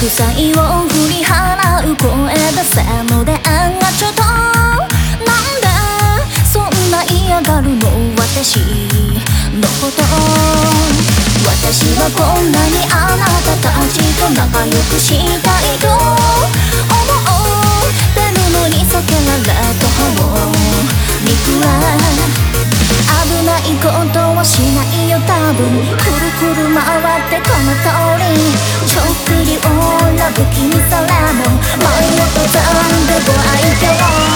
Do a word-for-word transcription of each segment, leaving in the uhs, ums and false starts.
臭いを振り払う声出せのであんがちょっとなんでそんな嫌がるの私のこと私はこんなにあなたたちと仲良くしたいと思ってるのに避けられた方にくら危ないことはしないよ多分くるくる回ってこの通りちょっくりオーラ不気味さらも舞い落とさんでご愛嬌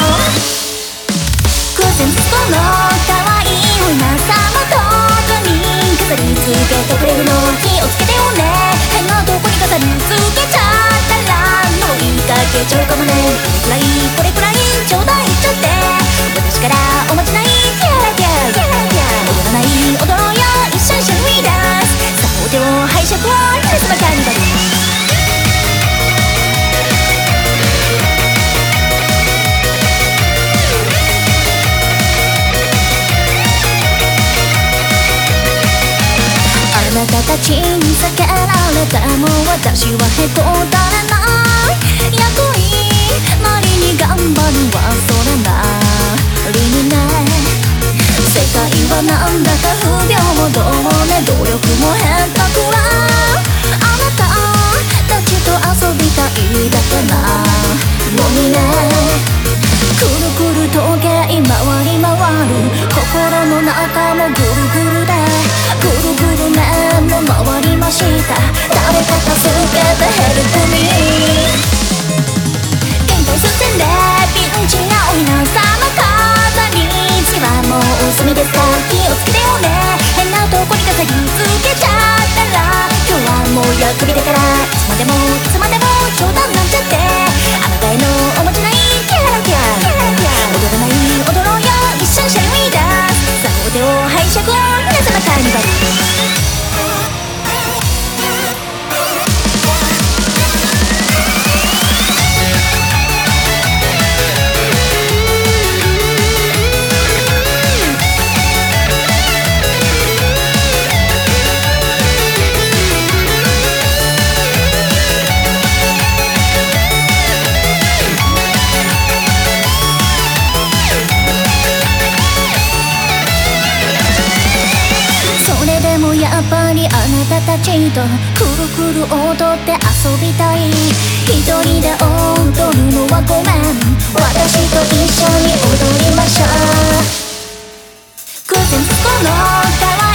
偶然その可愛い女様とどに飾りつけてくれるの気をつけてよね変なとこに飾りつけちゃったらもう言いかけちゃうかもねこれくらいこれくらいちょうだいちょって私からおまじないキャラキャラキャラキャラ踊らない踊ろうよ一緒にシャルウィーダンスさあお手を拝借を許すばかりだあなたたちに避けられても私はへこたれない役になりに頑張るはそれなりにね世界はなんだか不平等もね努力も下手くらあなたたちと遊びたいだけなのにねくるくる時計回り回る心の中もぐるぐるでぐるぐる目も回りました誰か助けてヘルプミー限界進んでピンチが多いなさま飾り次はもう隅ですか気をつけてよね変なとこに飾りつけちゃったら今日はもう役びだからいつまでもいつまでも冗談なんちゃってあなたへのおまじないキャラキャラ踊らない踊ろうよ一緒にシャルウィーダンスさあお手を拝借を皆様カーニバルやっぱりあなたたちとくるくる踊って遊びたい一人で踊るのはごめん私と一緒に踊りましょう偶然この